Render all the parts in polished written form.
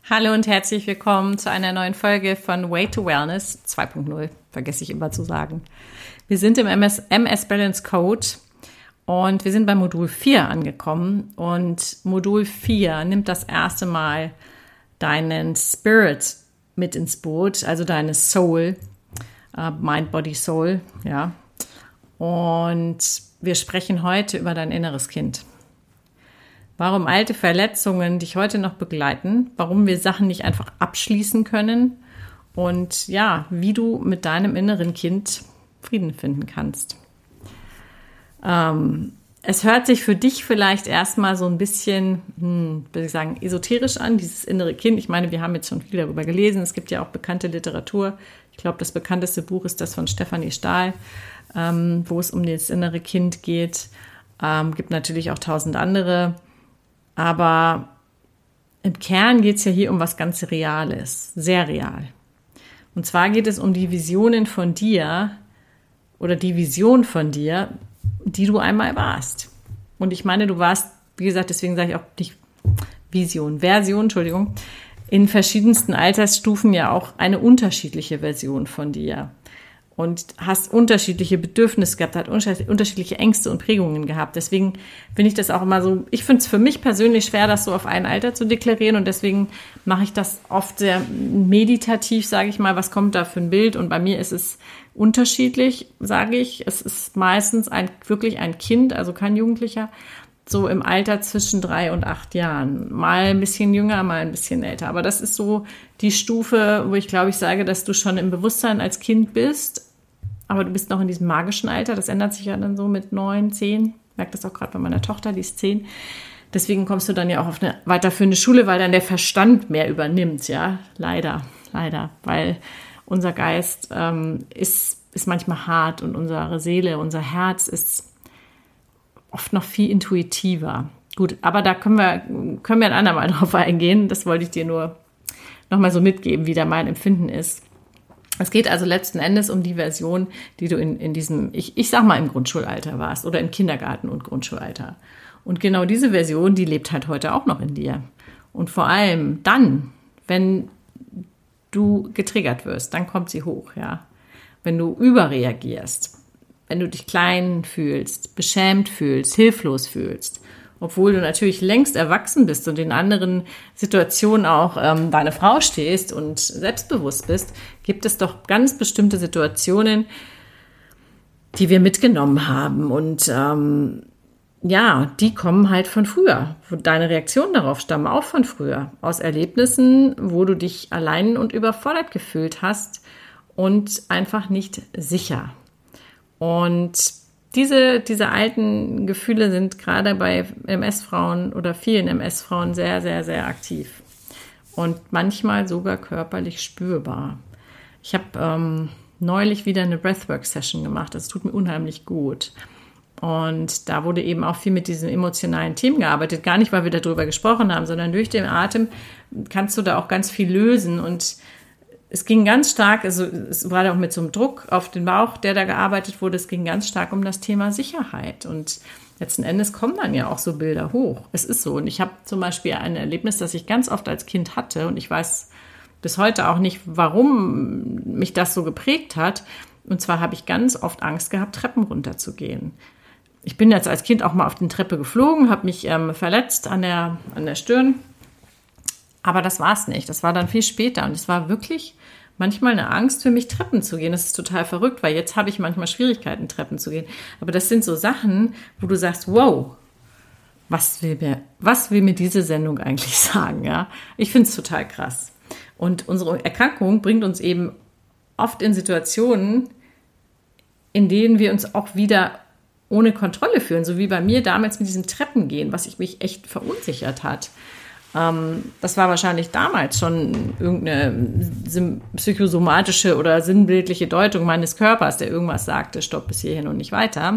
Hallo und herzlich willkommen zu einer neuen Folge von Way to Wellness 2.0, vergesse ich immer zu sagen. Wir sind im MS Balance Code und wir sind bei Modul 4 angekommen und Modul 4 nimmt das erste Mal deinen Spirit mit ins Boot, also deine Soul, Mind, Body, Soul, ja. Und wir sprechen heute über dein inneres Kind. Warum alte Verletzungen dich heute noch begleiten, warum wir Sachen nicht einfach abschließen können und ja, wie du mit deinem inneren Kind Frieden finden kannst. Es hört sich für dich vielleicht erstmal so ein bisschen, würde ich sagen, esoterisch an, dieses innere Kind. Ich meine, wir haben jetzt schon viel darüber gelesen. Es gibt ja auch bekannte Literatur. Ich glaube, das bekannteste Buch ist das von Stefanie Stahl, wo es um das innere Kind geht. Gibt natürlich auch 1000 andere. Aber im Kern geht es ja hier um was ganz Reales, sehr real. Und zwar geht es um die Visionen von dir oder die Vision von dir, die du einmal warst. Und ich meine, du warst, wie gesagt, deswegen sage ich auch nicht Version, in verschiedensten Altersstufen ja auch eine unterschiedliche Version von dir. Und hast unterschiedliche Bedürfnisse gehabt, hat unterschiedliche Ängste und Prägungen gehabt. Deswegen finde ich das auch immer so, ich finde es für mich persönlich schwer, das so auf ein Alter zu deklarieren und deswegen mache ich das oft sehr meditativ, sage ich mal, was kommt da für ein Bild und bei mir ist es unterschiedlich, sage ich. Es ist meistens wirklich ein Kind, also kein Jugendlicher, so im Alter zwischen 3 und 8 Jahren. Mal ein bisschen jünger, mal ein bisschen älter. Aber das ist so die Stufe, wo ich glaube, ich sage, dass du schon im Bewusstsein als Kind bist, aber du bist noch in diesem magischen Alter. Das ändert sich ja dann so mit 9, 10. Ich merke das auch gerade bei meiner Tochter, die ist 10. Deswegen kommst du dann ja auch auf eine weiterführende Schule, weil dann der Verstand mehr übernimmt, ja. Leider. Weil unser Geist ist manchmal hart und unsere Seele, unser Herz ist oft noch viel intuitiver. Gut, aber da können wir ein andermal drauf eingehen. Das wollte ich dir nur noch mal so mitgeben, wie da mein Empfinden ist. Es geht also letzten Endes um die Version, die du in diesem, ich sag mal im Grundschulalter warst oder im Kindergarten- und Grundschulalter. Und genau diese Version, die lebt halt heute auch noch in dir. Und vor allem dann, wenn du getriggert wirst, dann kommt sie hoch, ja. Wenn du überreagierst, wenn du dich klein fühlst, beschämt fühlst, hilflos fühlst, obwohl du natürlich längst erwachsen bist und in anderen Situationen auch deine Frau stehst und selbstbewusst bist, gibt es doch ganz bestimmte Situationen, die wir mitgenommen haben und die kommen halt von früher. Deine Reaktionen darauf stammen auch von früher, aus Erlebnissen, wo du dich allein und überfordert gefühlt hast und einfach nicht sicher. Und diese alten Gefühle sind gerade bei MS-Frauen oder vielen MS-Frauen sehr, sehr, sehr aktiv und manchmal sogar körperlich spürbar. Ich habe neulich wieder eine Breathwork-Session gemacht, das tut mir unheimlich gut. Und da wurde eben auch viel mit diesen emotionalen Themen gearbeitet, gar nicht, weil wir darüber gesprochen haben, sondern durch den Atem kannst du da auch ganz viel lösen und es ging ganz stark, also es war auch mit so einem Druck auf den Bauch, der da gearbeitet wurde, es ging ganz stark um das Thema Sicherheit und letzten Endes kommen dann ja auch so Bilder hoch. Es ist so und ich habe zum Beispiel ein Erlebnis, das ich ganz oft als Kind hatte und ich weiß bis heute auch nicht, warum mich das so geprägt hat und zwar habe ich ganz oft Angst gehabt, Treppen runterzugehen. Ich bin jetzt als Kind auch mal auf die Treppe geflogen, habe mich verletzt an der Stirn. Aber das war es nicht. Das war dann viel später. Und es war wirklich manchmal eine Angst für mich, Treppen zu gehen. Das ist total verrückt, weil jetzt habe ich manchmal Schwierigkeiten, Treppen zu gehen. Aber das sind so Sachen, wo du sagst, wow, was will mir diese Sendung eigentlich sagen? Ja? Ich finde es total krass. Und unsere Erkrankung bringt uns eben oft in Situationen, in denen wir uns auch wieder ohne Kontrolle fühlen. So wie bei mir damals mit diesem Treppengehen, was mich echt verunsichert hat. Das war wahrscheinlich damals schon irgendeine psychosomatische oder sinnbildliche Deutung meines Körpers, der irgendwas sagte, stopp bis hierhin und nicht weiter.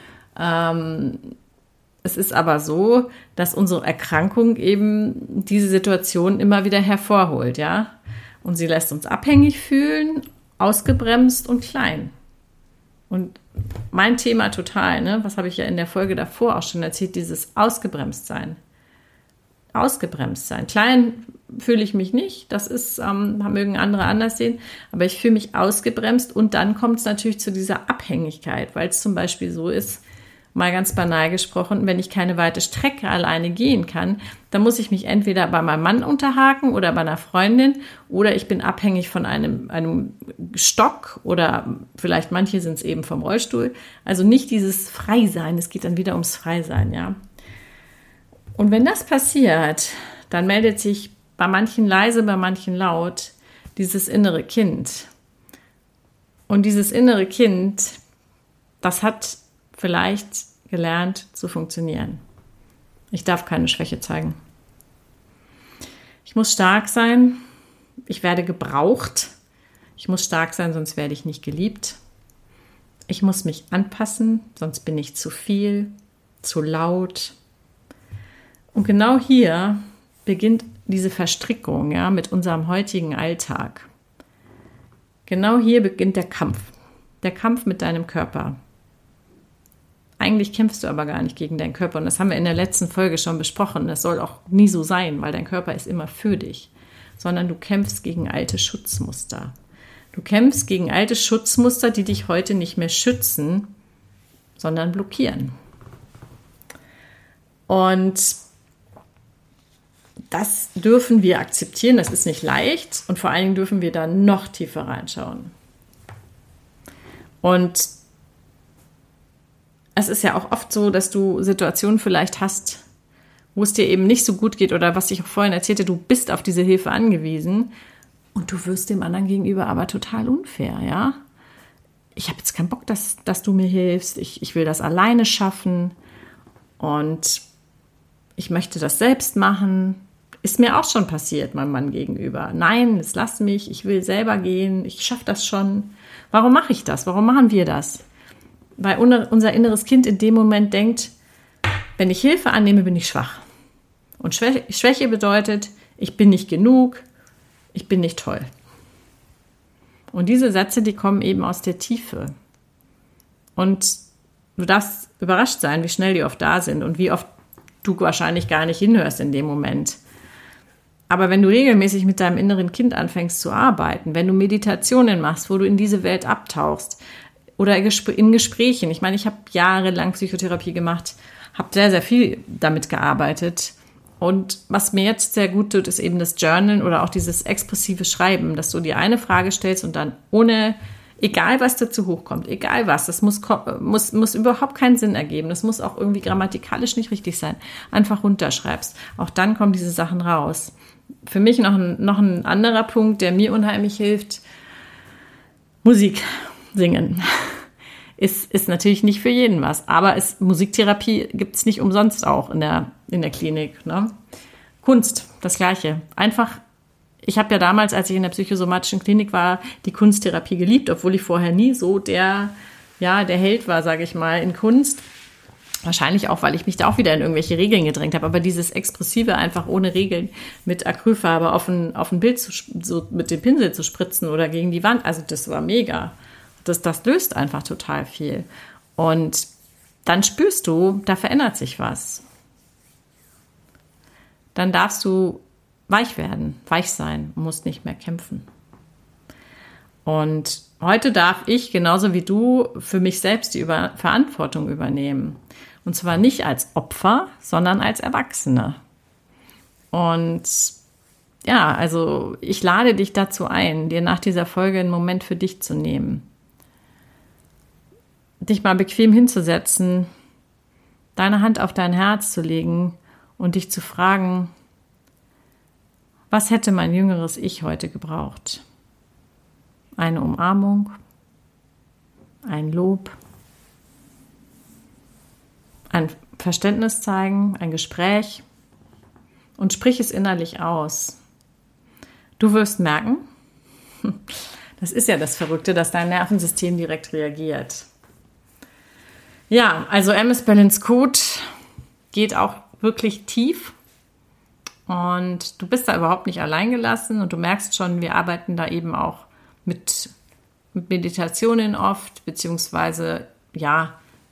Es ist aber so, dass unsere Erkrankung eben diese Situation immer wieder hervorholt, ja. Und sie lässt uns abhängig fühlen, ausgebremst und klein. Und mein Thema total, ne, was habe ich ja in der Folge davor auch schon erzählt, dieses Ausgebremstsein. ausgebremst sein. Klein fühle ich mich nicht, das ist, mögen andere anders sehen, aber ich fühle mich ausgebremst und dann kommt es natürlich zu dieser Abhängigkeit, weil es zum Beispiel so ist, mal ganz banal gesprochen, wenn ich keine weite Strecke alleine gehen kann, dann muss ich mich entweder bei meinem Mann unterhaken oder bei einer Freundin oder ich bin abhängig von einem Stock oder vielleicht manche sind es eben vom Rollstuhl. Also nicht dieses Freisein, es geht dann wieder ums Freisein, ja. Und wenn das passiert, dann meldet sich bei manchen leise, bei manchen laut dieses innere Kind. Und dieses innere Kind, das hat vielleicht gelernt zu funktionieren. Ich darf keine Schwäche zeigen. Ich muss stark sein. Ich werde gebraucht. Ich muss stark sein, sonst werde ich nicht geliebt. Ich muss mich anpassen, sonst bin ich zu viel, zu laut. Und genau hier beginnt diese Verstrickung, ja, mit unserem heutigen Alltag. Genau hier beginnt der Kampf mit deinem Körper. Eigentlich kämpfst du aber gar nicht gegen deinen Körper und das haben wir in der letzten Folge schon besprochen. Das soll auch nie so sein, weil dein Körper ist immer für dich, sondern du kämpfst gegen alte Schutzmuster. Du kämpfst gegen alte Schutzmuster, die dich heute nicht mehr schützen, sondern blockieren. Und das dürfen wir akzeptieren, das ist nicht leicht und vor allen Dingen dürfen wir da noch tiefer reinschauen. Und es ist ja auch oft so, dass du Situationen vielleicht hast, wo es dir eben nicht so gut geht oder was ich auch vorhin erzählte, du bist auf diese Hilfe angewiesen und du wirst dem anderen gegenüber aber total unfair, ja. Ich habe jetzt keinen Bock, dass du mir hilfst, ich will das alleine schaffen und ich möchte das selbst machen. Ist mir auch schon passiert, meinem Mann gegenüber. Nein, jetzt lass mich, ich will selber gehen, ich schaffe das schon. Warum mache ich das? Warum machen wir das? Weil unser inneres Kind in dem Moment denkt, wenn ich Hilfe annehme, bin ich schwach. Und Schwäche bedeutet, ich bin nicht genug, ich bin nicht toll. Und diese Sätze, die kommen eben aus der Tiefe. Und du darfst überrascht sein, wie schnell die oft da sind und wie oft du wahrscheinlich gar nicht hinhörst in dem Moment. Aber wenn du regelmäßig mit deinem inneren Kind anfängst zu arbeiten, wenn du Meditationen machst, wo du in diese Welt abtauchst, oder in Gesprächen. Ich meine, ich habe jahrelang Psychotherapie gemacht, habe sehr, sehr viel damit gearbeitet. Und was mir jetzt sehr gut tut, ist eben das Journalen oder auch dieses expressive Schreiben, dass du dir eine Frage stellst und dann egal was dazu hochkommt, egal was, das muss überhaupt keinen Sinn ergeben, das muss auch irgendwie grammatikalisch nicht richtig sein, einfach runterschreibst. Auch dann kommen diese Sachen raus. Für mich noch ein anderer Punkt, der mir unheimlich hilft, Musik singen. Ist natürlich nicht für jeden was, aber Musiktherapie gibt es nicht umsonst auch in der Klinik. Ne? Kunst, das Gleiche. Einfach, ich habe ja damals, als ich in der psychosomatischen Klinik war, die Kunsttherapie geliebt, obwohl ich vorher nie so der Held war, sage ich mal, in Kunst. Wahrscheinlich auch, weil ich mich da auch wieder in irgendwelche Regeln gedrängt habe. Aber dieses Expressive einfach ohne Regeln mit Acrylfarbe auf ein Bild so mit dem Pinsel zu spritzen oder gegen die Wand, also das war mega. Das löst einfach total viel. Und dann spürst du, da verändert sich was. Dann darfst du weich werden, weich sein, musst nicht mehr kämpfen. Und heute darf ich, genauso wie du, für mich selbst die Verantwortung übernehmen. Und zwar nicht als Opfer, sondern als Erwachsene. Und ja, also ich lade dich dazu ein, dir nach dieser Folge einen Moment für dich zu nehmen. Dich mal bequem hinzusetzen, deine Hand auf dein Herz zu legen und dich zu fragen, was hätte mein jüngeres Ich heute gebraucht? Eine Umarmung, ein Lob, ein Verständnis zeigen, ein Gespräch und sprich es innerlich aus. Du wirst merken, das ist ja das Verrückte, dass dein Nervensystem direkt reagiert. Ja, also MS Balance Code geht auch wirklich tief und du bist da überhaupt nicht allein gelassen und du merkst schon, wir arbeiten da eben auch mit Meditationen oft, beziehungsweise ja,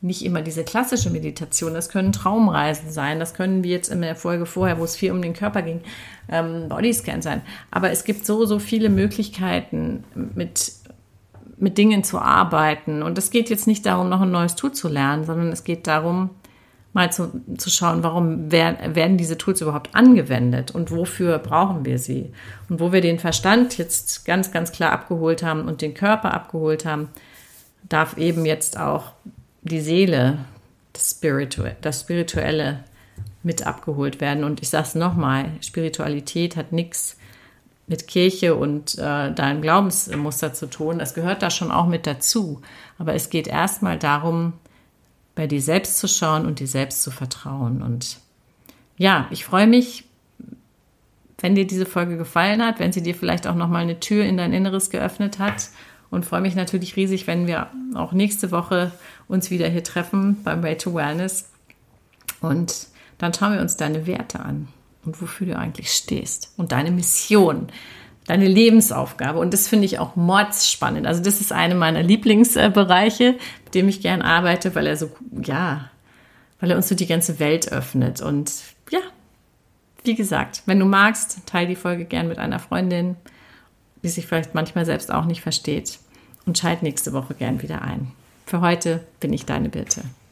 nicht immer diese klassische Meditation. Das können Traumreisen sein. Das können, wie jetzt in der Folge vorher, wo es viel um den Körper ging, Bodyscan sein. Aber es gibt so viele Möglichkeiten, mit Dingen zu arbeiten. Und es geht jetzt nicht darum, noch ein neues Tool zu lernen, sondern es geht darum, mal zu schauen, warum werden diese Tools überhaupt angewendet und wofür brauchen wir sie. Und wo wir den Verstand jetzt ganz, ganz klar abgeholt haben und den Körper abgeholt haben, darf eben jetzt auch die Seele, das Spirituelle mit abgeholt werden. Und ich sage es nochmal, Spiritualität hat nichts mit Kirche und deinem Glaubensmuster zu tun. Das gehört da schon auch mit dazu. Aber es geht erstmal darum, bei dir selbst zu schauen und dir selbst zu vertrauen. Und ja, ich freue mich, wenn dir diese Folge gefallen hat, wenn sie dir vielleicht auch nochmal eine Tür in dein Inneres geöffnet hat. Und freue mich natürlich riesig, wenn wir auch nächste Woche uns wieder hier treffen beim Way to Wellness. Und dann schauen wir uns deine Werte an und wofür du eigentlich stehst und deine Mission, deine Lebensaufgabe. Und das finde ich auch mordsspannend. Also das ist einer meiner Lieblingsbereiche, mit dem ich gern arbeite, weil er uns so die ganze Welt öffnet. Und ja, wie gesagt, wenn du magst, teile die Folge gern mit einer Freundin, die sich vielleicht manchmal selbst auch nicht versteht. Und schalt nächste Woche gern wieder ein. Für heute bin ich deine Birte.